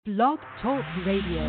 Blog Talk Radio.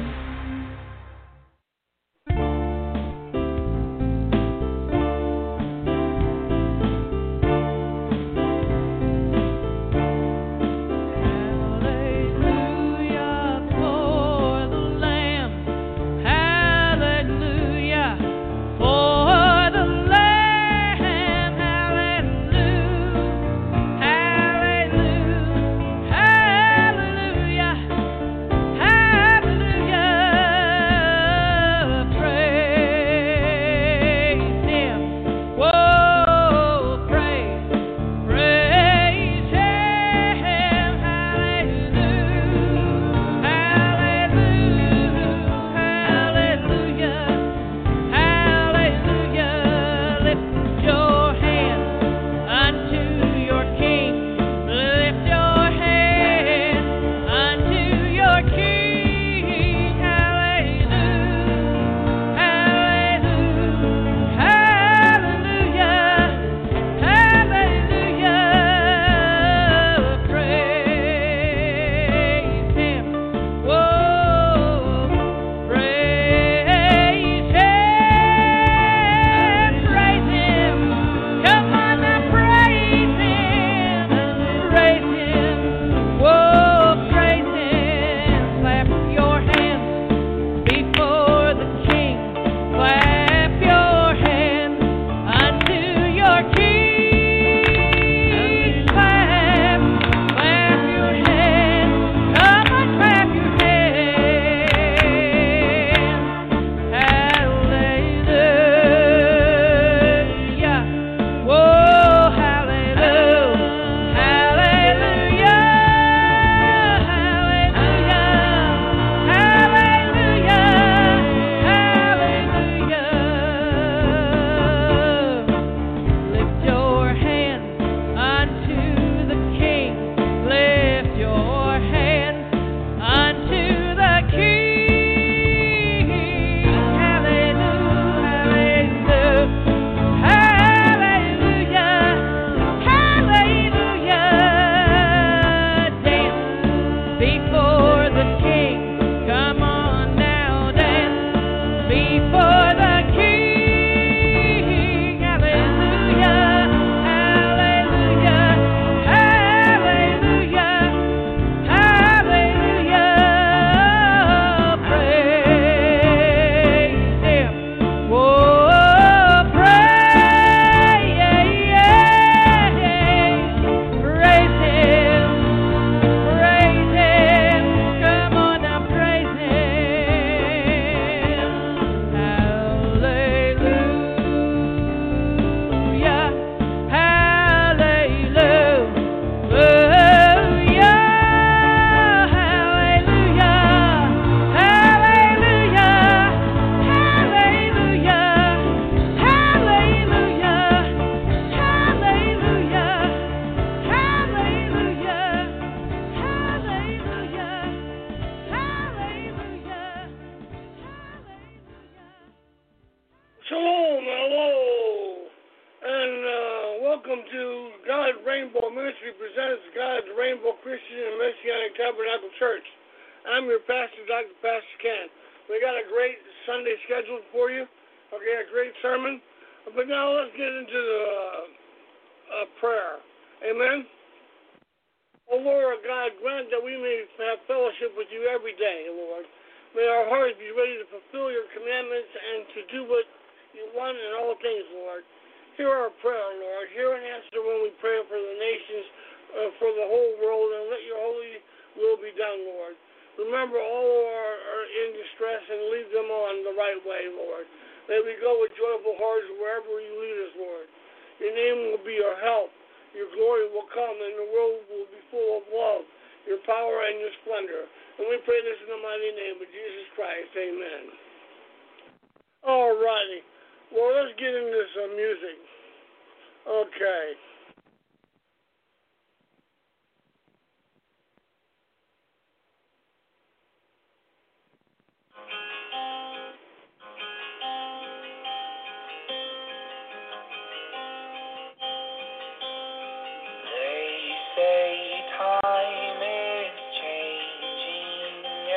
Say time is changing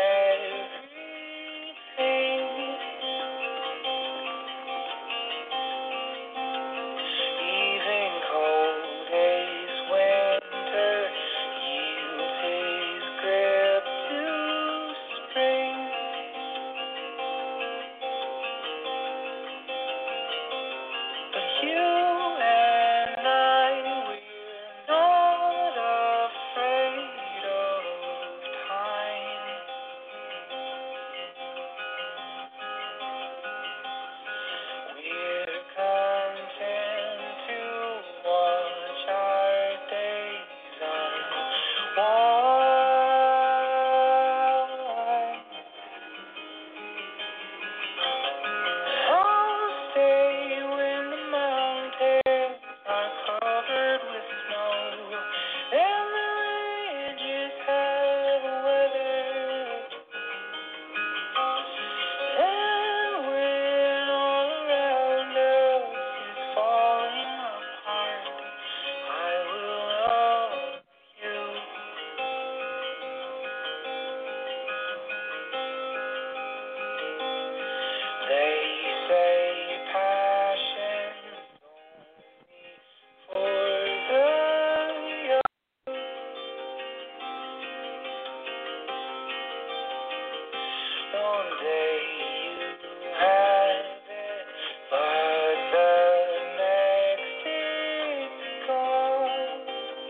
day you have it, but the next it's gone.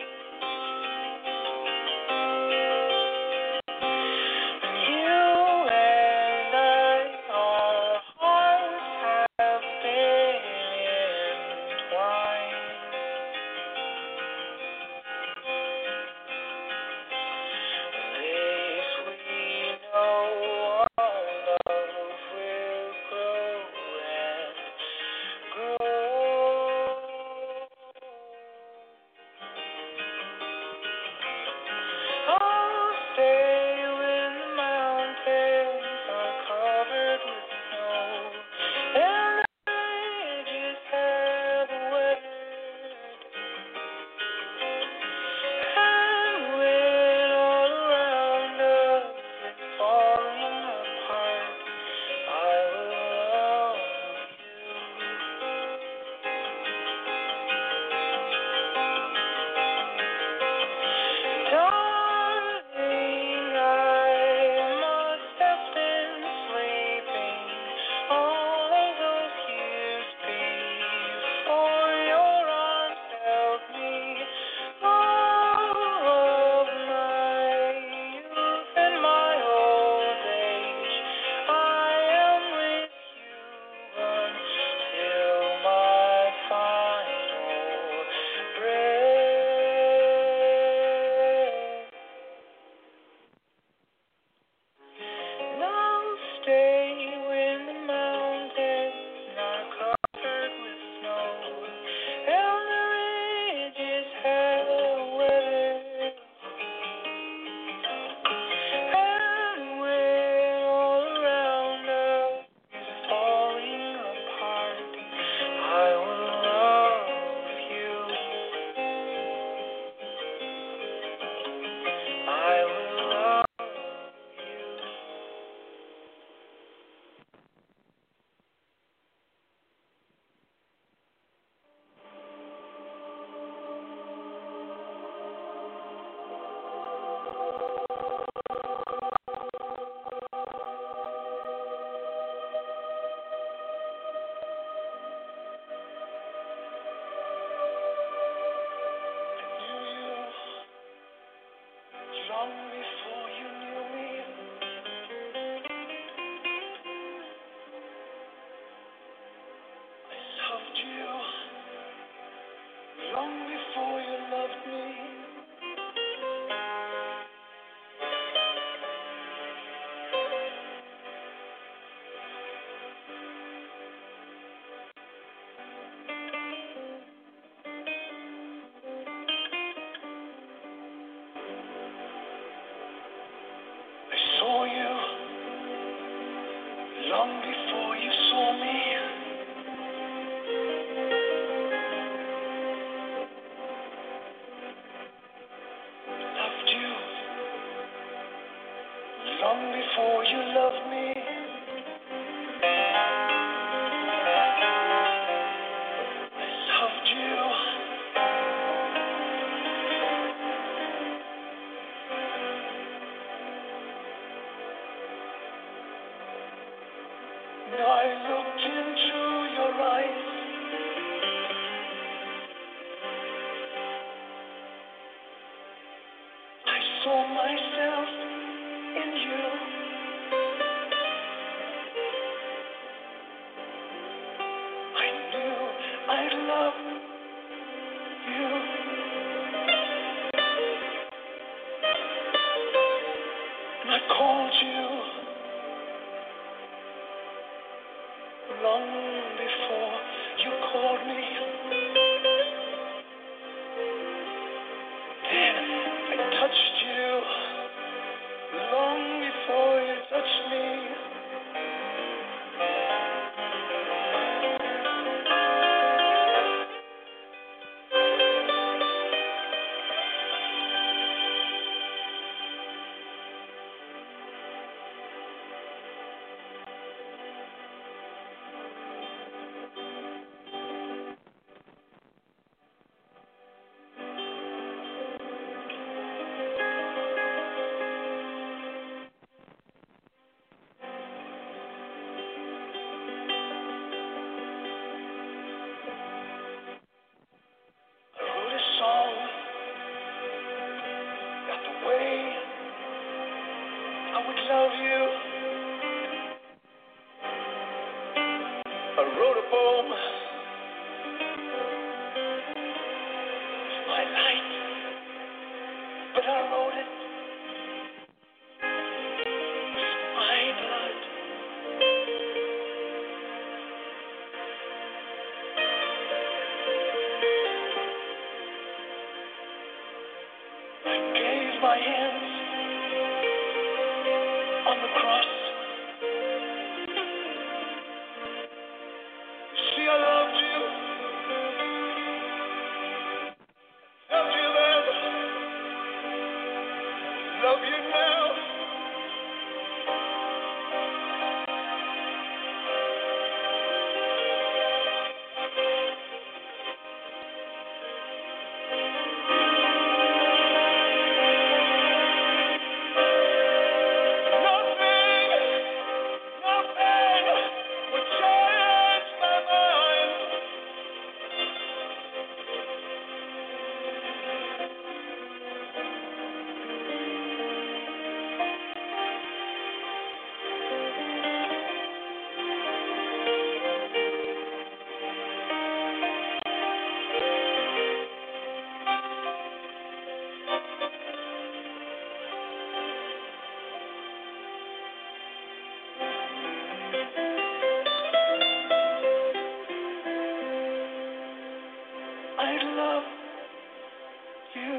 You and I, our hearts have been entwined. This we know, our love will grow and grow. I'll stay when the mountains are covered with snow and the ridges have weathered. And when all around us is falling apart, I will love you. Darling, I must have been sleeping all of those years before your arms held me. All of my youth and my old age, I am with you until my final breath. And I'll stay when the mountains are covered with snow and the ridges have weathered. And when all around us is falling apart, I will love you. I will love you. Long before you knew me, I loved you. Long before you loved me, I saw you. Long before you saw me, loved you. Long before you loved me, I loved you. And I looked into your eyes. I saw myself in you. I knew I'd love you. And I called you long before you called me. Then I touched you long before you touched me. love you. I wrote a poem. It's my light, but I wrote it. It's my blood. I gave my hands on the cross. See, I loved you. Loved you then. Love you now. Nothing would change my mind. I love you.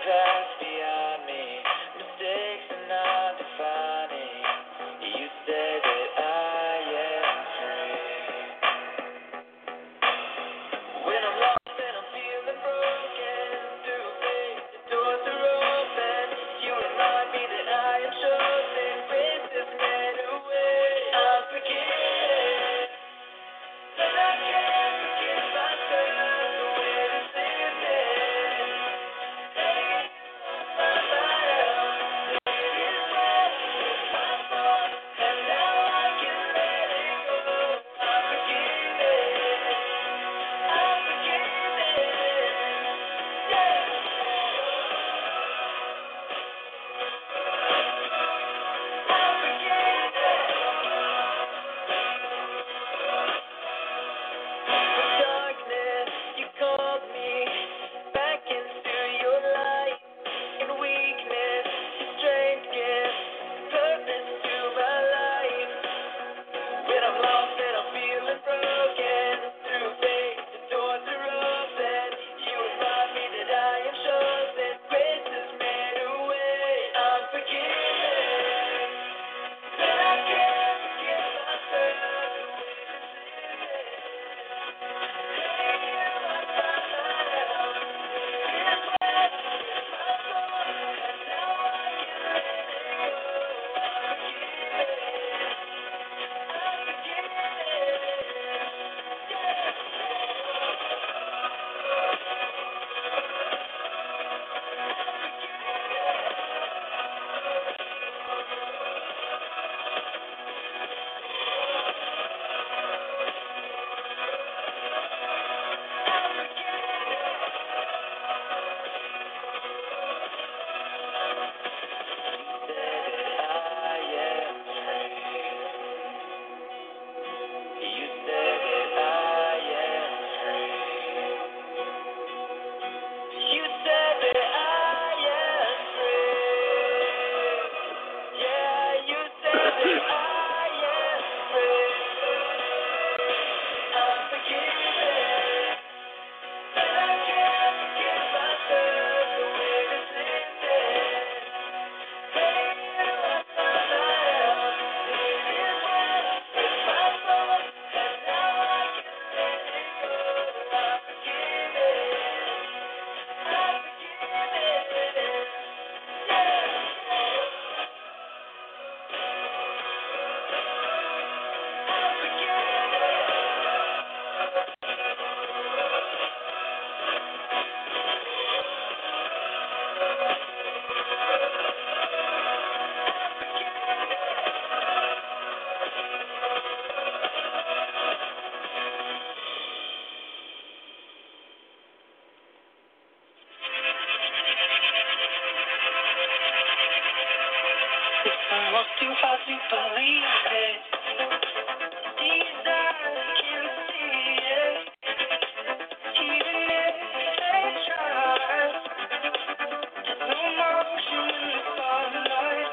past behind me. Mistakes are not defining. You said that I am free. When I'm lost and I'm feeling broken, through faith the doors are open. You remind me that I am chosen. Grace has made a way. I'm forgiven, but I can't forgive myself the way this evening. Taking you off my mind, it is well with my soul, and now I can let it go. I'm forgiven. I'm forgiven. Darkness, you called me back into your light. In weakness, strength gives purpose to my life. When I'm lost and I'm feeling broken, through faith the doors are open. You remind me that I am chosen. Grace has made a way. I'm forgiven, but I can't forgive myself the way this is. Taking you off my mind, it is well with my soul, and now I can let it go. I'm forgiven. I'm forgiven. You said that I am free. You said that I am free. Yeah, you said that I am free. I'm forgiven, but I can't forgive myself the way this is. Taking you off my mind, it is well with my soul, and now I can let it go. I'm forgiven. I'm forgiven. I'm It's almost too hard to believe it. These eyes can't see it. Even if they try, there's no motion in the sunlight.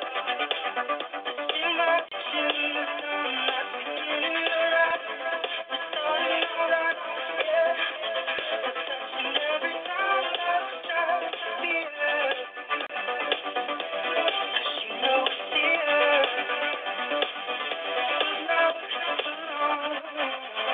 Imagine the sun that's beginning to rise. The starting alright, yeah. We're touching every sound that's trying to be it. 'Cause you know it's the earth. Now it's alone.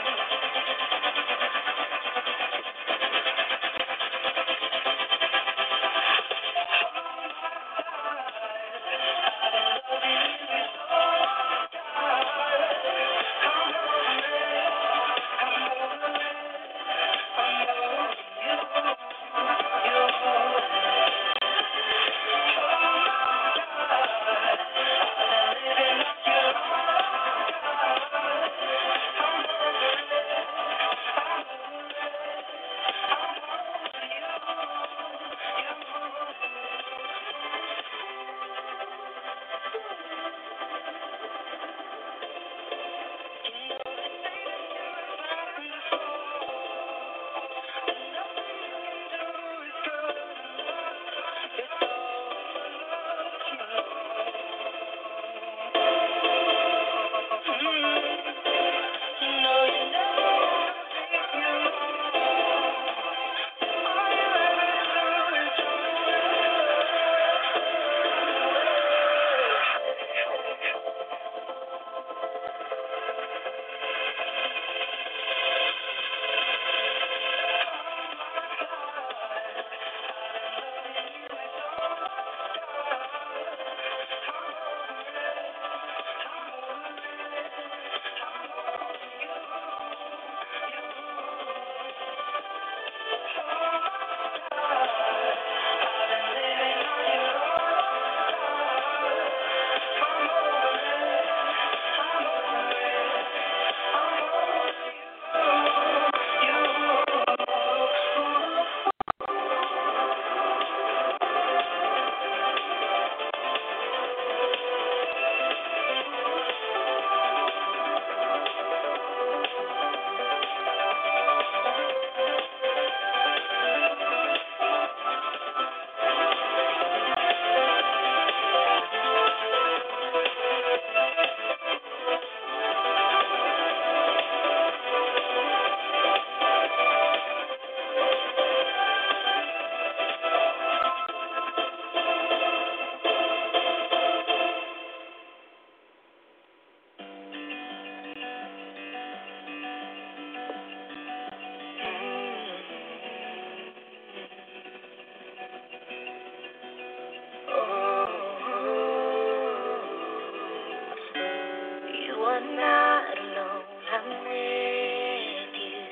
are not alone. I'm with you.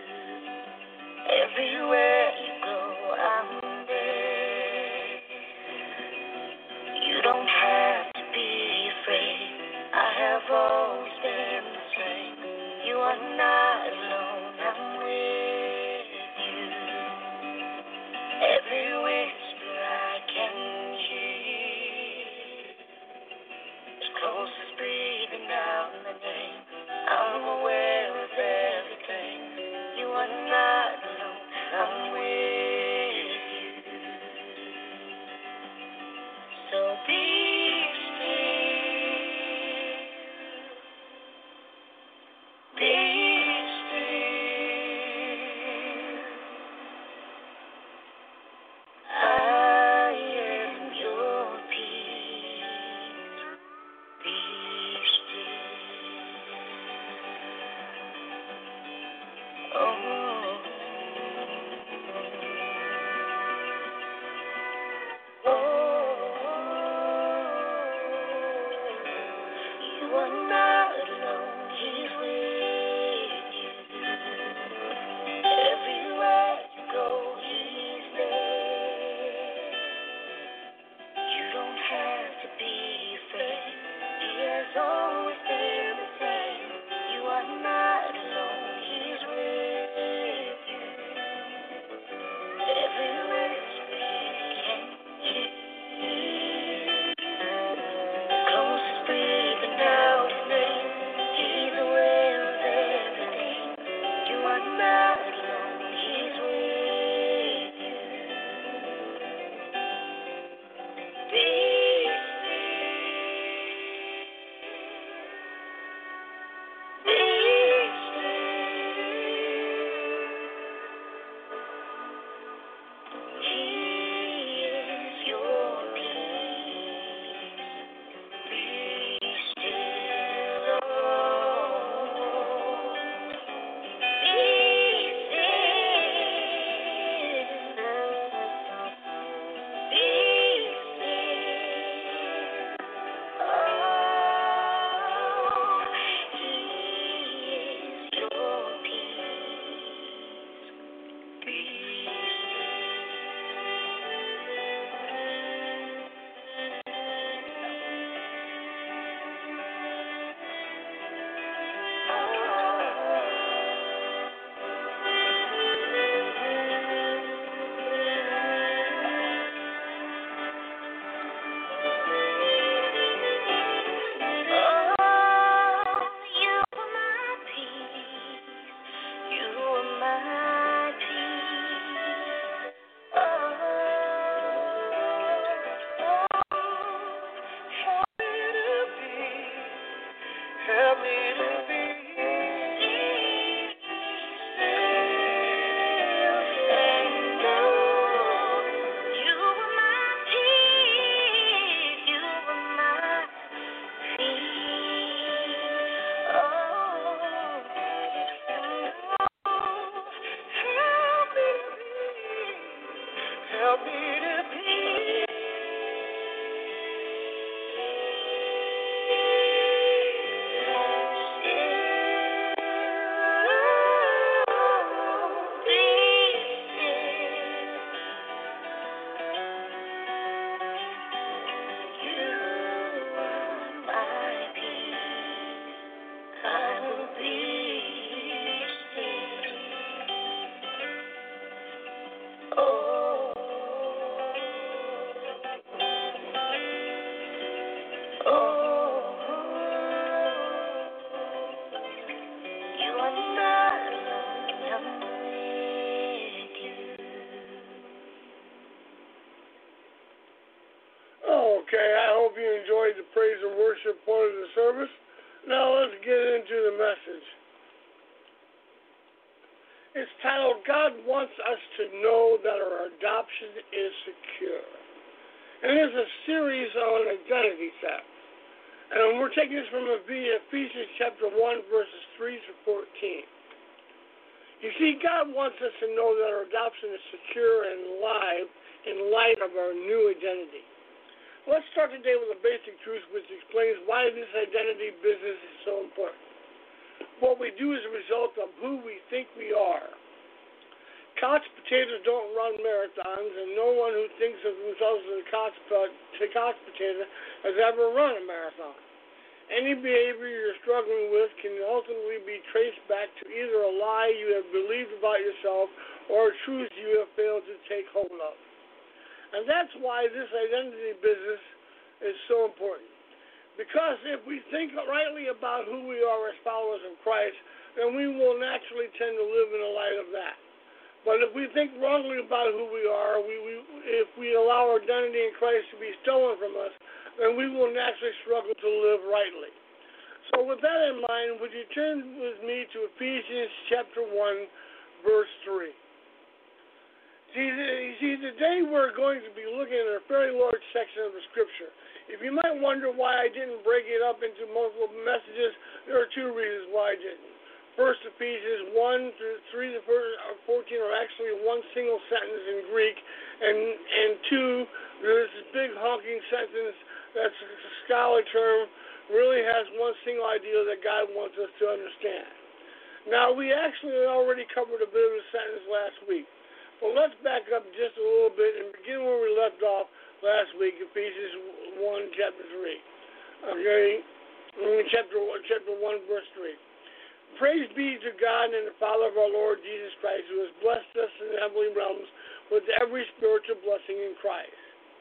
Everywhere you go, I'm there. You don't have to be afraid. I have always been the same. You are not alone. I'm with you. Every whisper I can hear, as close as breathing out my name. I'm aware of everything. You are not alone. I'm with you. So be still. Be still. I am your peace. Be still. Oh, you are not alone. He's with you. Everywhere you go, he's there. You don't have to be afraid. He has always been the same. You are not alone. He's with you. Everywhere you can hear. Close as breathing out his name. He's aware of everything. You are not alone. He's with you. Be still. Be still. He is your peace. Be still. Be still. Be still. Oh, he is your peace. Be you are my peace. You are my peace. Help me to be still and know you are my peace. You are my peace. Help me to be. Okay, I hope you enjoyed the praise and worship part of the service. Now let's get into the message. It's titled, God Wants Us to Know That Our Adoption is Secure. And it's a series on identity theft. And we're taking this from Ephesians chapter 1, verses 3 to 14. You see, God wants us to know that our adoption is secure and live in light of our new identity. Let's start today with a basic truth which explains why this identity business is so important. What we do is a result of who we think we are. Couch potatoes don't run marathons, and no one who thinks of themselves as a couch potato has ever run a marathon. Any behavior you're struggling with can ultimately be traced back to either a lie you have believed about yourself or a truth you have failed to take hold of. And that's why this identity business is so important. Because if we think rightly about who we are as followers of Christ, then we will naturally tend to live in the light of that. But if we think wrongly about who we are, if we allow our identity in Christ to be stolen from us, then we will naturally struggle to live rightly. So with that in mind, would you turn with me to Ephesians chapter 1, verse 3. See, today we're going to be looking at a very large section of the Scripture. If you might wonder why I didn't break it up into multiple messages, there are two reasons why I didn't. First, Ephesians 1 through 3 to 14 are actually one single sentence in Greek, and two, there's this big honking sentence that's a scholarly term, really has one single idea that God wants us to understand. Now, we actually already covered a bit of the sentence last week, but let's back up just a little bit and begin where we left off last week, Ephesians 1, chapter 3. Okay, chapter 1, verse 3. Praise be to God and the Father of our Lord Jesus Christ, who has blessed us in the heavenly realms with every spiritual blessing in Christ.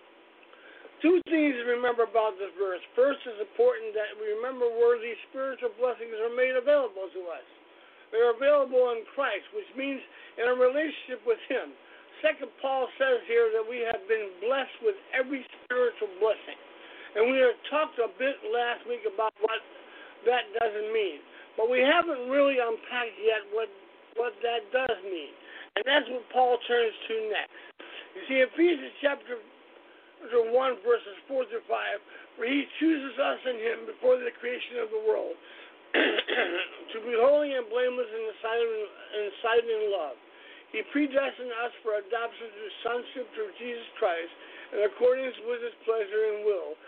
Two things to remember about this verse. First, it's important that we remember where these spiritual blessings are made available to us. They're available in Christ, which means in a relationship with Him. Second, Paul says here that we have been blessed with every spiritual blessing. And we have talked a bit last week about what that doesn't mean. But we haven't really unpacked yet what that does mean. And that's what Paul turns to next. You see, Ephesians chapter 1, verses 4 through 5, where He chooses us in Him before the creation of the world to be holy and blameless in the sight and in love. He predestined us for adoption to sonship through Jesus Christ in accordance with His pleasure and will,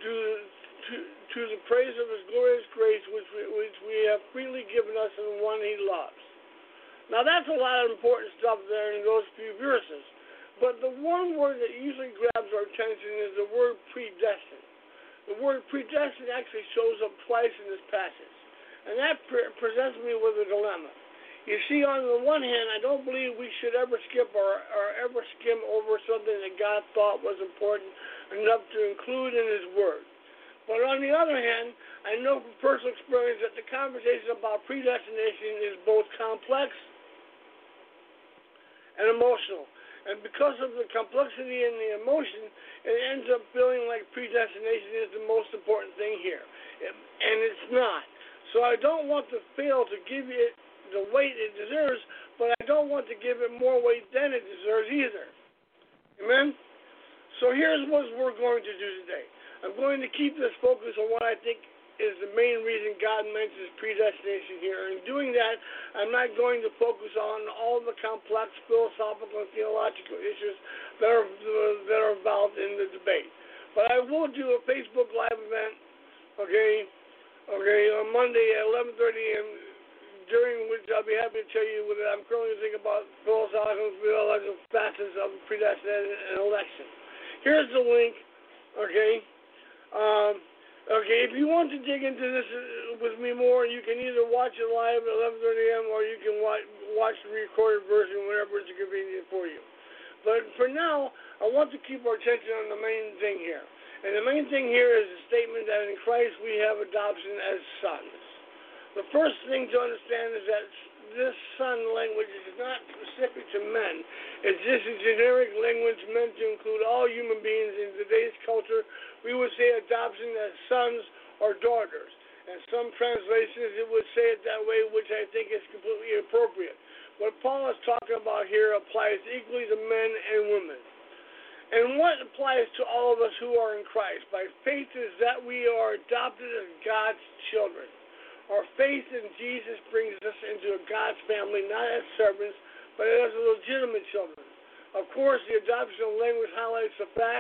to the praise of His glorious grace, which we have freely given us in the one He loves. Now, that's a lot of important stuff there in those few verses. But the one word that usually grabs our attention is the word predestined. The word predestined actually shows up twice in this passage. And that presents me with a dilemma. You see, on the one hand, I don't believe we should ever skip or ever skim over something that God thought was important enough to include in His Word. But on the other hand, I know from personal experience that the conversation about predestination is both complex and emotional. And because of the complexity and the emotion, it ends up feeling like predestination is the most important thing here. And it's not. So I don't want to fail to give it the weight it deserves, but I don't want to give it more weight than it deserves either. Amen? So here's what we're going to do today. I'm going to keep this focus on what I think is the main reason God mentions predestination here. In doing that, I'm not going to focus on all the complex philosophical and theological issues that are involved in the debate. But I will do a Facebook Live event, on Monday at 11:30 a.m., during which I'll be happy to tell you what I'm currently thinking about philosophical and theological facets of predestination and election. Here's the link, if you want to dig into this with me more, you can either watch it live at 11:30 a.m. or you can watch the recorded version whenever it's convenient for you. But for now, I want to keep our attention on the main thing here. And the main thing here is the statement that in Christ we have adoption as sons. The first thing to understand is that this son language is not specific to men. It's just a generic language meant to include all human beings. In today's culture, we would say adoption as sons or daughters. And some translations, it would say it that way, which I think is completely appropriate. What Paul is talking about here applies equally to men and women. And what applies to all of us who are in Christ by faith is that we are adopted as God's children. Our faith in Jesus brings us into God's family, not as servants, but as legitimate children. Of course, the adoption language highlights the fact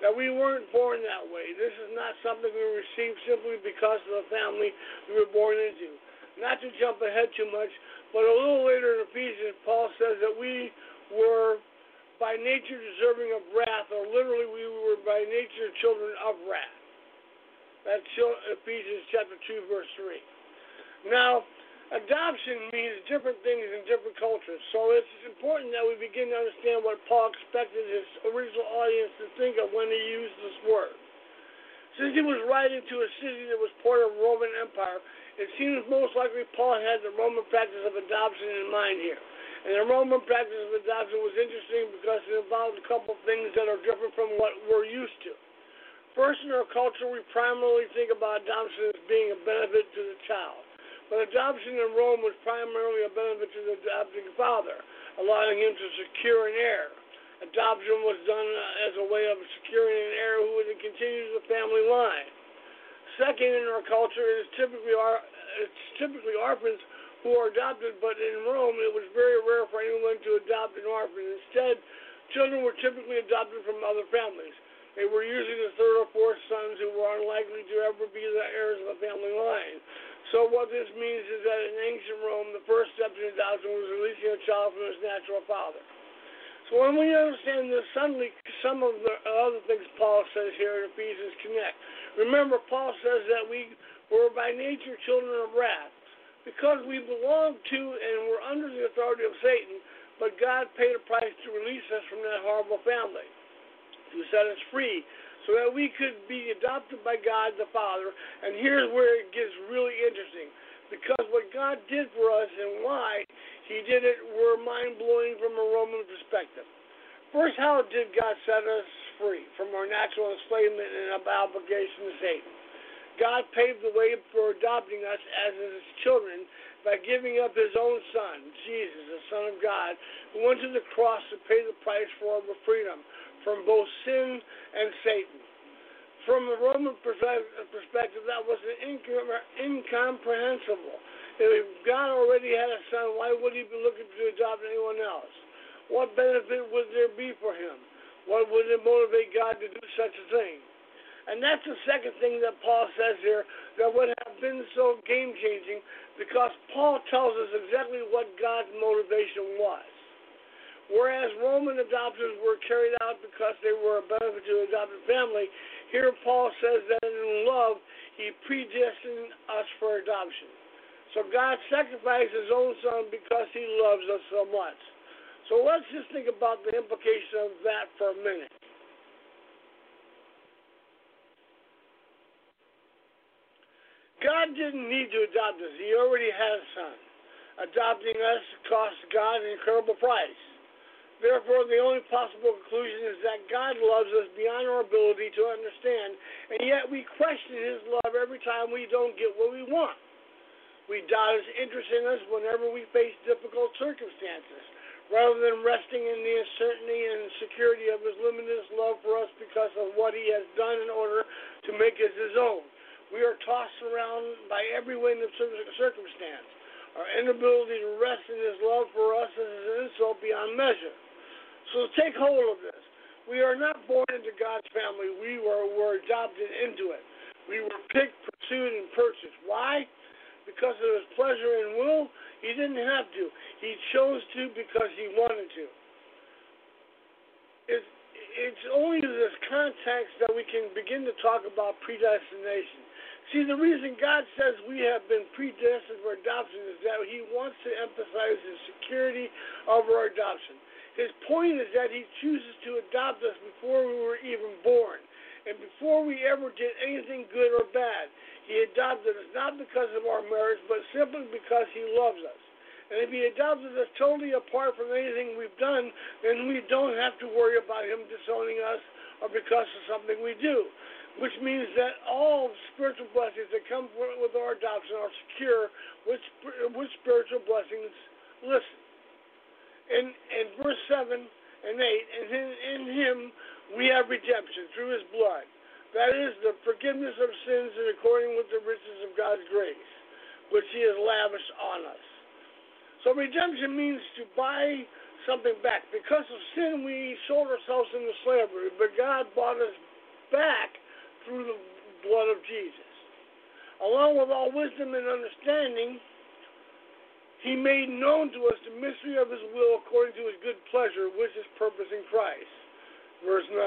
that we weren't born that way. This is not something we received simply because of the family we were born into. Not to jump ahead too much, but a little later in Ephesians, Paul says that we were by nature deserving of wrath, or literally we were by nature children of wrath. That's Ephesians chapter 2, verse 3. Now, adoption means different things in different cultures, so it's important that we begin to understand what Paul expected his original audience to think of when he used this word. Since he was writing to a city that was part of the Roman Empire, it seems most likely Paul had the Roman practice of adoption in mind here. And the Roman practice of adoption was interesting because it involved a couple of things that are different from what we're used to. First, in our culture, we primarily think about adoption as being a benefit to the child. But adoption in Rome was primarily a benefit to the adopting father, allowing him to secure an heir. Adoption was done as a way of securing an heir who would continue the family line. Second, in our culture, it's typically orphans who are adopted, but in Rome it was very rare for anyone to adopt an orphan. Instead, children were typically adopted from other families. They were usually the third or fourth sons who were unlikely to ever be the heirs of the family line. So what this means is that in ancient Rome, the first step in adoption was releasing a child from his natural father. So when we understand this, suddenly some of the other things Paul says here in Ephesians connect. Remember, Paul says that we were by nature children of wrath, because we belong to and were under the authority of Satan, but God paid a price to release us from that horrible family, to set us free, so that we could be adopted by God the Father. And here's where it gets really interesting, because what God did for us and why he did it were mind-blowing from a Roman perspective. First, how did God set us free from our natural enslavement and obligation to Satan? God paved the way for adopting us as his children by giving up his own son, Jesus, the Son of God, who went to the cross to pay the price for our freedom from both sin and Satan. From a Roman perspective, that was incomprehensible. If God already had a son, why would he be looking to adopt anyone else? What benefit would there be for him? What would it motivate God to do such a thing? And that's the second thing that Paul says here that would have been so game-changing, because Paul tells us exactly what God's motivation was. Whereas Roman adoptions were carried out because they were a benefit to the adopted family, here Paul says that in love, he predestined us for adoption. So God sacrificed his own son because he loves us so much. So let's just think about the implication of that for a minute. God didn't need to adopt us. He already had a son. Adopting us cost God an incredible price. Therefore, the only possible conclusion is that God loves us beyond our ability to understand, and yet we question his love every time we don't get what we want. We doubt his interest in us whenever we face difficult circumstances, rather than resting in the uncertainty and security of his limitless love for us because of what he has done in order to make us his own. We are tossed around by every wind of circumstance. Our inability to rest in his love for us is an insult beyond measure. So take hold of this. We are not born into God's family. We were adopted into it. We were picked, pursued, and purchased. Why? Because of his pleasure and will? He didn't have to. He chose to because he wanted to. It's only in this context that we can begin to talk about predestination. See, the reason God says we have been predestined for adoption is that he wants to emphasize the security of our adoption. His point is that he chooses to adopt us before we were even born, and before we ever did anything good or bad. He adopted us not because of our merits, but simply because he loves us. And if he adopted us totally apart from anything we've done, then we don't have to worry about him disowning us or because of something we do. Which means that all spiritual blessings that come with our adoption are secure with spiritual blessings. Listen, in verse 7 and 8, and in him we have redemption through his blood. That is the forgiveness of sins and according with the riches of God's grace, which he has lavished on us. So redemption means to buy something back. Because of sin, we sold ourselves into slavery, but God bought us back through the blood of Jesus. Along with all wisdom and understanding, he made known to us the mystery of his will according to his good pleasure, which is purpose in Christ. Verse 9.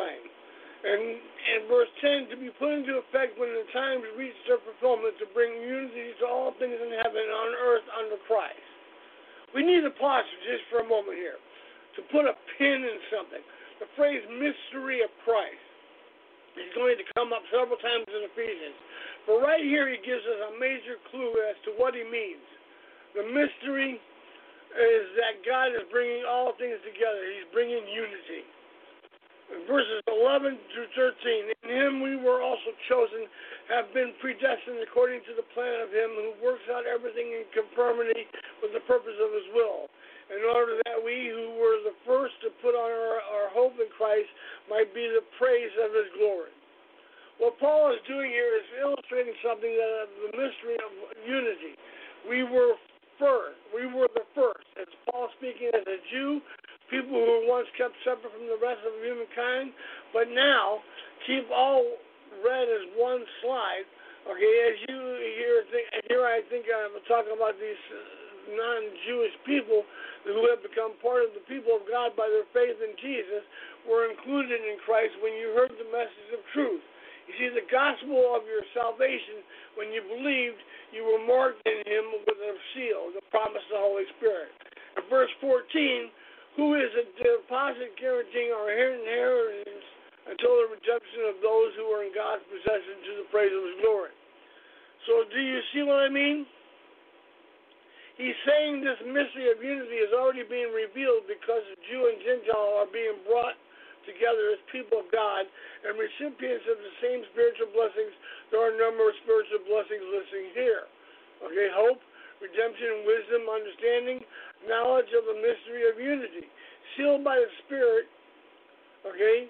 And verse 10, to be put into effect when the times reach their fulfillment, to bring unity to all things in heaven and on earth under Christ. We need to pause just for a moment here to put a pin in something. The phrase mystery of Christ is going to come up several times in Ephesians. But right here he gives us a major clue as to what he means. The mystery is that God is bringing all things together. He's bringing unity. Verses 11 through 13, in him we were also chosen, have been predestined according to the plan of him who works out everything in conformity with the purpose of his will, in order that we who were the first to put on our hope in Christ might be the praise of his glory. What Paul is doing here is illustrating something that the mystery of unity. We were first. We were the first. As Paul speaking as a Jew, people who were once kept separate from the rest of humankind, but now keep all read as one slide. Okay, as you here I think I'm talking about these non-Jewish people who have become part of the people of God by their faith in Jesus, were included in Christ when you heard the message of truth. You see, the gospel of your salvation, when you believed, you were marked in him with a seal, the promise of the Holy Spirit. In verse 14, who is a deposit guaranteeing our inheritance until the redemption of those who are in God's possession to the praise of his glory. So do you see what I mean? He's saying this mystery of unity is already being revealed because the Jew and Gentile are being brought together as people of God and recipients of the same spiritual blessings. There are a number of spiritual blessings listed here. Okay, hope, redemption, wisdom, understanding, knowledge of the mystery of unity, sealed by the Spirit. Okay,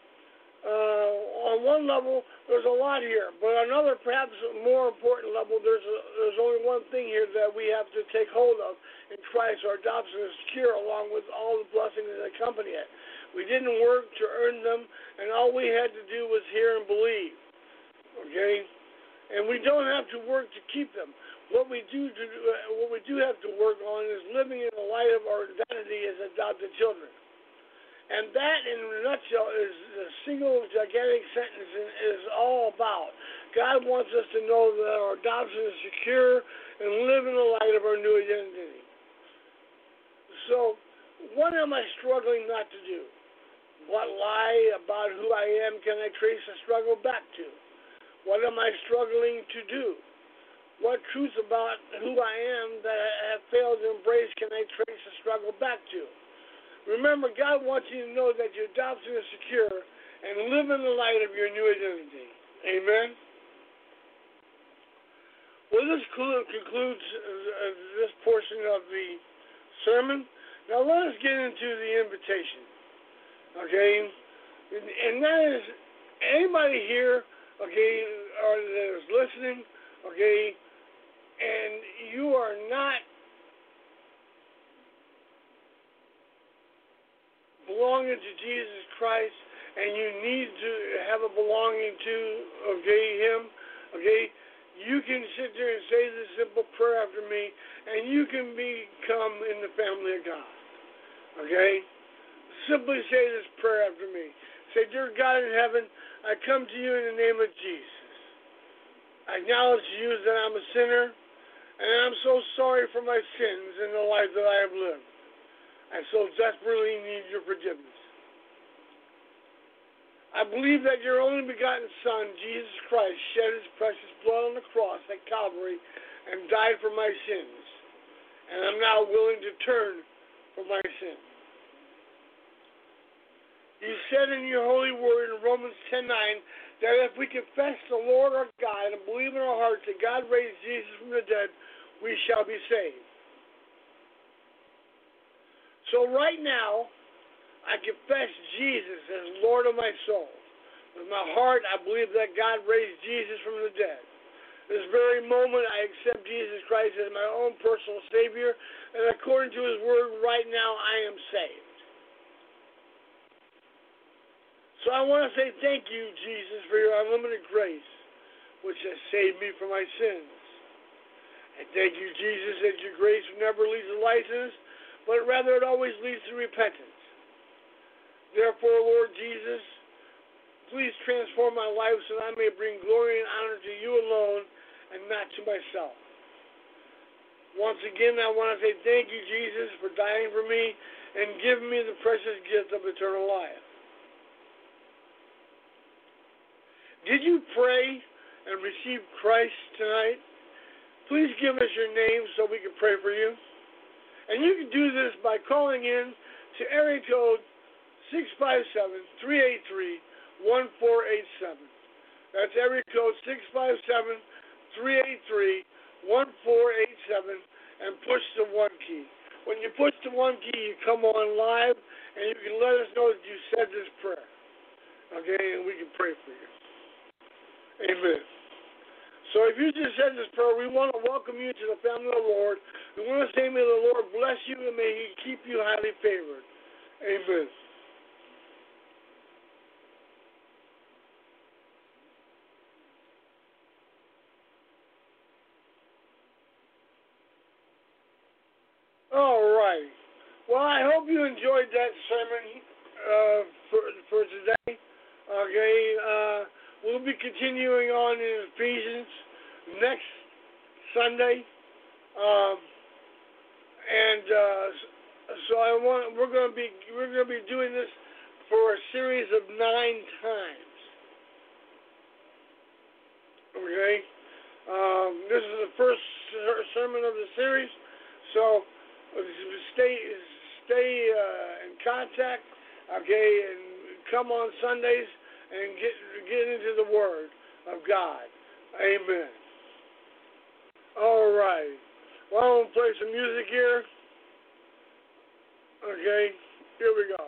on one level, there's a lot here, but on another, perhaps more important level, there's only one thing here that we have to take hold of in Christ. Our adoption is secure, along with all the blessings that accompany it. We didn't work to earn them, and all we had to do was hear and believe. Okay, and we don't have to work to keep them. What we do have to work on is living in the light of our identity as adopted children. And that, in a nutshell, is the single gigantic sentence is all about. God wants us to know that our adoption is secure and live in the light of our new identity. So, what am I struggling not to do? What lie about who I am can I trace the struggle back to? What am I struggling to do? What truth about who I am that I have failed to embrace can I trace the struggle back to? Remember, God wants you to know that your adoption is secure and live in the light of your new identity. Amen? Well, this concludes this portion of the sermon. Now let us get into the invitation. Okay? And that is, anybody here, okay, or that is listening, okay, and you are not belonging to Jesus Christ, and you need to have a belonging to, okay, him, okay, you can sit there and say this simple prayer after me, and you can become in the family of God. Okay? Simply say this prayer after me. Say, dear God in heaven, I come to you in the name of Jesus. I acknowledge to you that I'm a sinner, and I'm so sorry for my sins and the life that I have lived. I so desperately need your forgiveness. I believe that your only begotten Son, Jesus Christ, shed his precious blood on the cross at Calvary and died for my sins. And I'm now willing to turn from my sins. You said in your holy word in Romans 10:9 that if we confess the Lord our God and believe in our hearts that God raised Jesus from the dead, we shall be saved. So right now, I confess Jesus as Lord of my soul. With my heart, I believe that God raised Jesus from the dead. This very moment, I accept Jesus Christ as my own personal Savior, and according to his word, right now, I am saved. So I want to say thank you, Jesus, for your unlimited grace, which has saved me from my sins. And thank you, Jesus, that your grace never leads to license, but rather it always leads to repentance. Therefore, Lord Jesus, please transform my life so that I may bring glory and honor to you alone and not to myself. Once again, I want to say thank you, Jesus, for dying for me and giving me the precious gift of eternal life. Did you pray and receive Christ tonight? Please give us your name so we can pray for you. And you can do this by calling in to area code 657-383-1487. That's area code 657-383-1487 and push the 1 key. When you push the 1 key, you come on live and you can let us know that you said this prayer. Okay, and we can pray for you. Amen. So if you just said this prayer, we want to welcome you to the family of the Lord. We want to say, may the Lord bless you and may He keep you highly favored. Amen. All right. Well, I hope you enjoyed that sermon for today. Okay. We'll be continuing on in Ephesians next Sunday, so we're going to be doing this for a series of 9 times. Okay, this is the first sermon of the series, so stay in contact. Okay, and come on Sundays and get into the Word of God. Amen. All right. Well, I'm going to play some music here. Okay, here we go.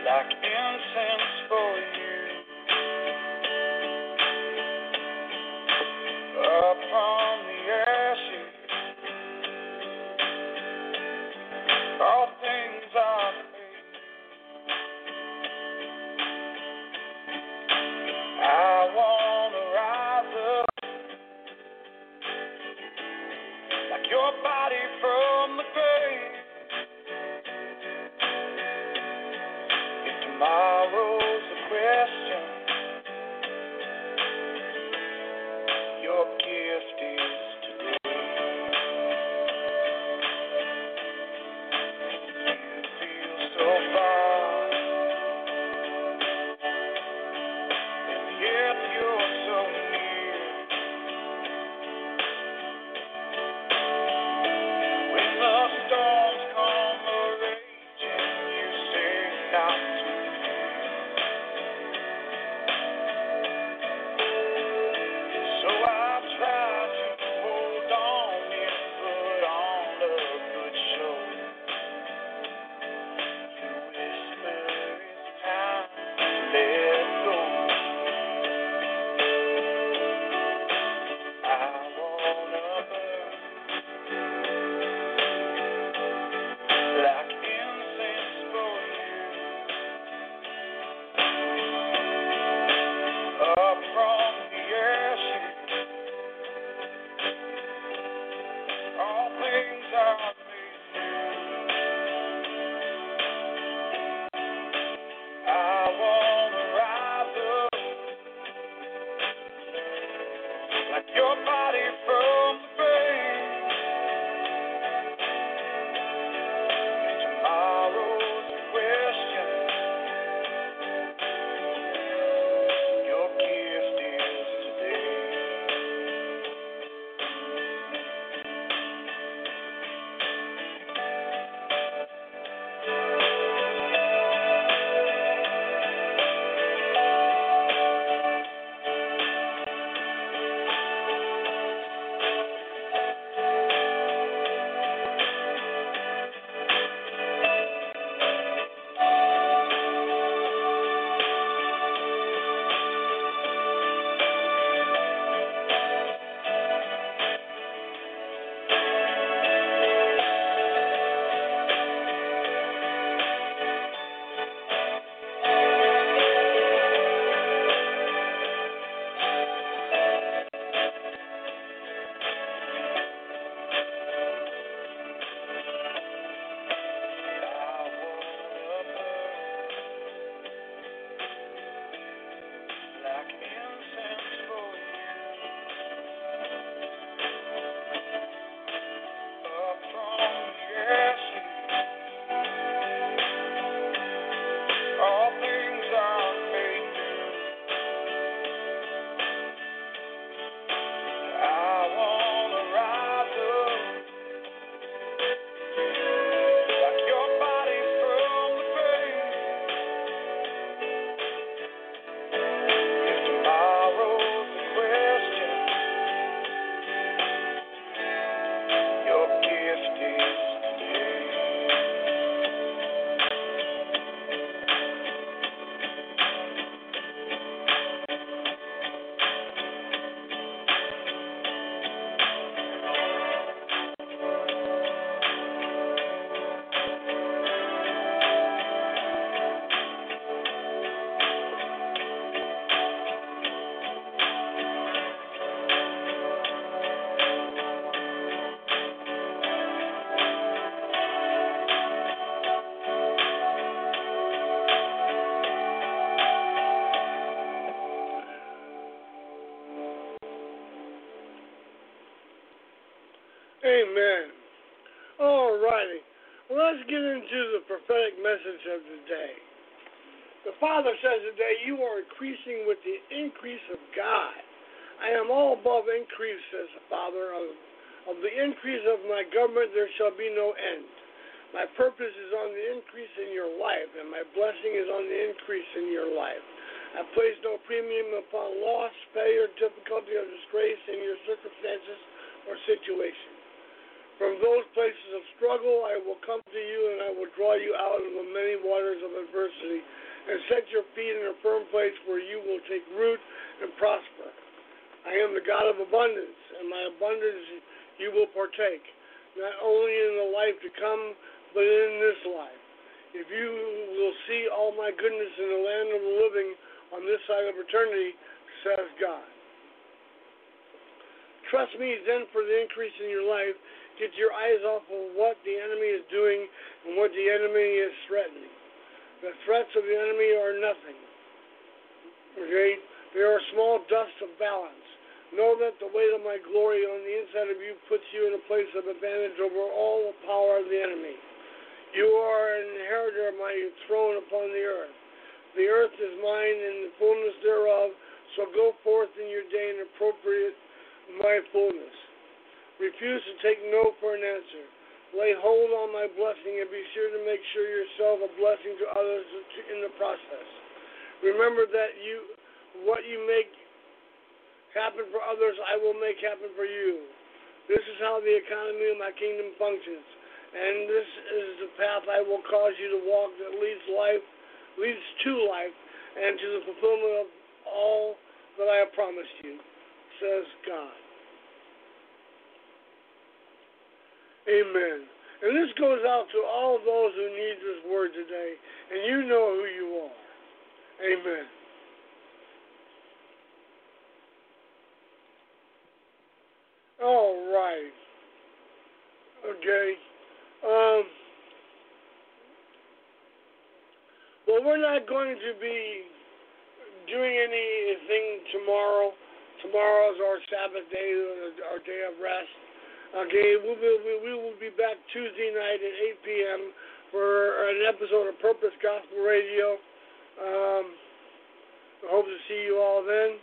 like incense for you. Up from the ashes, all things are made new. I wanna rise up like your body from the grave. If tomorrow's a question, your gift is today. You feel so far, and yet you're so near. When the storms come a-raging, you say not to fear. So I try to hold on and put on a good show. You whisper it's time to let go. I wanna burn like incense for you. Up from the ashes, all things are made new. I wanna rise up like your body from the grave. If tomorrow's a question, your gift is today. Like incense for you. Up from the ashes, all things are made new. I wanna rise up like your body from the grave. If tomorrow's a question, your gift is today. Amen. All righty. Well, let's get into the prophetic message of the day. The Father says today, you are increasing with the increase of God. I am all above increase, says the Father. Of the increase of my government there shall be no end. My purpose is on the increase in your life, and my blessing is on the increase in your life. I place no premium upon loss, failure, difficulty, or disgrace in your circumstances or situation. From those places of struggle I will come to you, and I will draw you out of the many waters of adversity, and set your feet in a firm place where you will take root and prosper. I am the God of abundance, and my abundance you will partake, not only in the life to come, but in this life. If you will see all my goodness in the land of the living on this side of eternity, says God. Trust me then for the increase in your life. Get your eyes off of what the enemy is doing and what the enemy is threatening. The threats of the enemy are nothing. Okay? They are small dust of balance. Know that the weight of my glory on the inside of you puts you in a place of advantage over all the power of the enemy. You are an inheritor of my throne upon the earth. The earth is mine and the fullness thereof, so go forth in your day and appropriate my fullness. Refuse to take no for an answer. Lay hold on my blessing and be sure to make sure yourself a blessing to others in the process. Remember that what you make happen for others, I will make happen for you. This is how the economy of my kingdom functions, and this is the path I will cause you to walk that leads to life, and to the fulfillment of all that I have promised you, says God. Amen. And this goes out to all those who need this word today, and you know who you are. Amen. All right. Okay. Well, we're not going to be doing anything tomorrow. Tomorrow is our Sabbath day, our day of rest. Okay, we will be back Tuesday night at 8 p.m. for an episode of Purpose Gospel Radio. I hope to see you all then.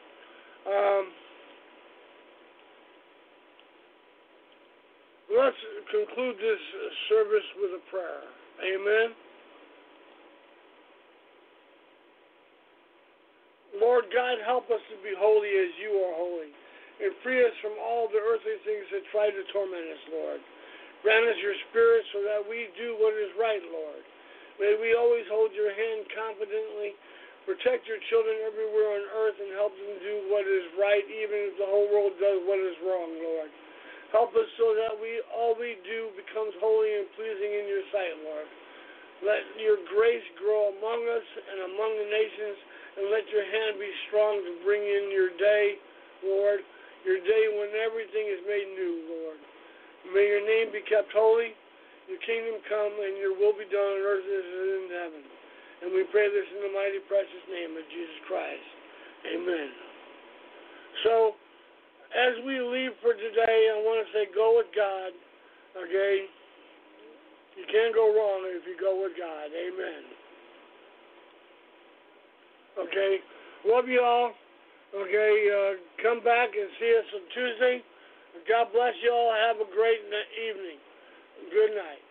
Let's conclude this service with a prayer. Amen. Lord God, help us to be holy as you are holy, and free us from all the earthly things that try to torment us, Lord. Grant us your spirit so that we do what is right, Lord. May we always hold your hand confidently, protect your children everywhere on earth, and help them do what is right, even if the whole world does what is wrong, Lord. Help us so that all we do becomes holy and pleasing in your sight, Lord. Let your grace grow among us and among the nations, and let your hand be strong to bring in your day, Lord, your day when everything is made new, Lord. May your name be kept holy, your kingdom come, and your will be done on earth as it is in heaven. And we pray this in the mighty precious name of Jesus Christ. Amen. So, as we leave for today, I want to say go with God, okay? You can't go wrong if you go with God. Amen. Okay? Love you all. Okay? Come back and see us on Tuesday. God bless you all. Have a great evening. Good night.